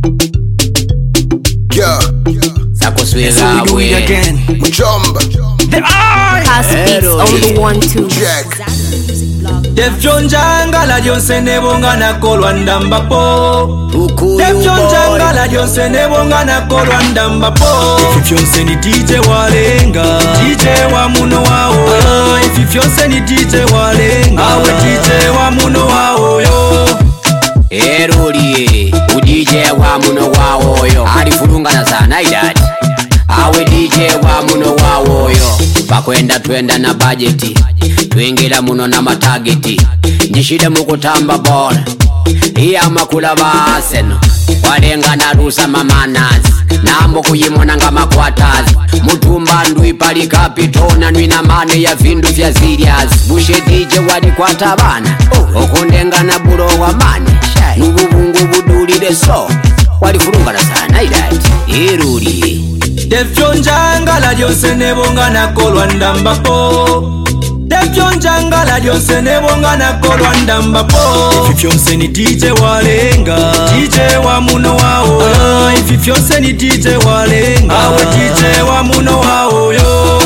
Yeah. Sakuswega we Mjomba. The eye Pass beats on the 1-2. Jack. Def John Jangala Johnson Nebonga na kolwanda mbapo Def John Jangala Johnson Nebonga na kolwanda mbapo If you ni DJ Walenga DJ wa muno wao If you ni DJ Walenga Awe DJ wa muno wao yo Eroli DJ wa muno wao yo Alifurunga na sana idadi Awe DJ wa muno wao yo Bakwenda twenda na budgeti Twingira muno na matageti Njishide mukutamba bora Iya makula baseno Walenga na rusa mamanazi Nambo kuyimona nga makwatazi Mutumba ndui pali kapitona Nwina mane ya vindu vya ziriazi Bushe DJ wadi kwa tabana Okundenga na buro wa mane Nububungu budulide so Walifurunga na sana idati Iruli Def John Jangala Johnson Nebonga na kolwanda mbapo Def John Jangala Johnson Nebonga na kolwanda mbapo If you ni DJ Walenga DJ wa muno wao If you ni DJ Walenga Awe DJ wa muno wao yo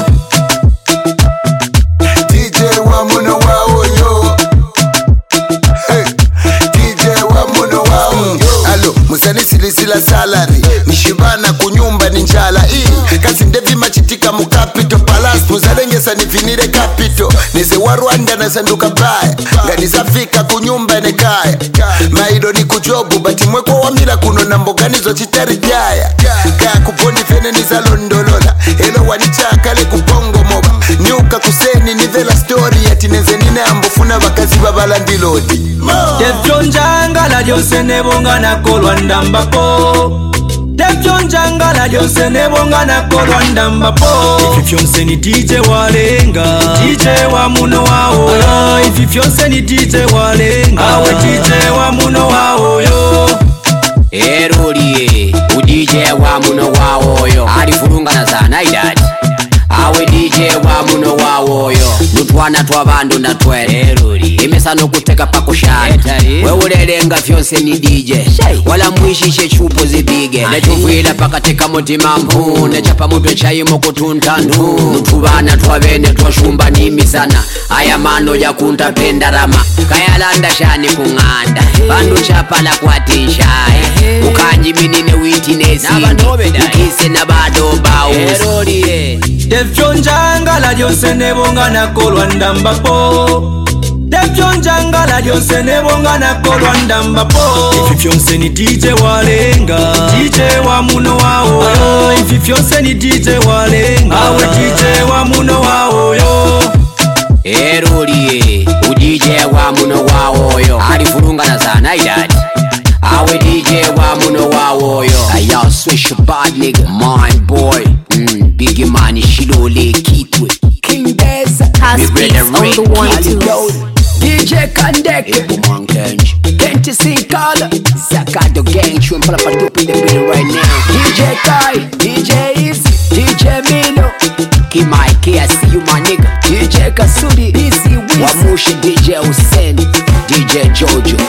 DJ wa muno wao yo. Hey. DJ wa muno wao yo. Alo, musani silisila salary. Mishibana kunyumba ni njala. Kasi ndevi machitika mukapito palace. Muzalengesa nifinire kapito. Nise wa Rwanda na sanduka baya. Nganizafika kunyumba nekaya. Maido ni kujobu bati mweko wa mila kuno na mboganizo chitari jaya. Kaya kupondi fene niza londolola. Elo wanichakale kupongo moba. Nyuka kuseni ni vela story. Yati neze nine ambofuna wakazi babalandi lodi. Def John Jangala Johnson Nebonga na kolwanda mbapo Def John Jangala Johnson Nebonga na kolwanda mbapo If you ni DJ Walenga DJ wa muno wao If you ni DJ Walenga Awe DJ wa muno wao yo Eroli DJ wa muno wao yo Alifurunga na sana idadi Awe DJ wa muno wao yo Nutwana twabandu na twere Eroli Imesano kuteka pakushana Weulelenga fyonse ni DJ Wala mwishishe chupo zibige Nechuvila pakateka mutima mpu Nechapa mutwe chayimo kutuntandu Nutubana twabene twashumba nimi sana Aya mano ya kunta pendarama Kayalanda shani kunganda Bandu chapala kwa tishae Ukanji minine witinesi Ukise na bado baus Def John Jangala Johnson Nebonga na kolwanda mbapo Def John Jangala Johnson Nebonga na kolwanda mbapo If you ni DJ Walenga DJ wa muno wao If you ni DJ Walenga Awe DJ wa muno wao yo Eroli DJ wa muno wao yo Alifurunga na sana idadi Awe DJ wa muno wao yo Aya swish bad nigga My boy Biggie Money Shilole Kitwe King Deza Pass beats on the 1-2. DJ Kandek Ebu Mankenj Kenti Sinkala Zakado Gang Chumpala Patup in the building right now DJ Kai DJ Easy DJ Milo Kimai I see you my nigga DJ Kasudi Easy Wiz Wamushi DJ Hussein DJ Jojo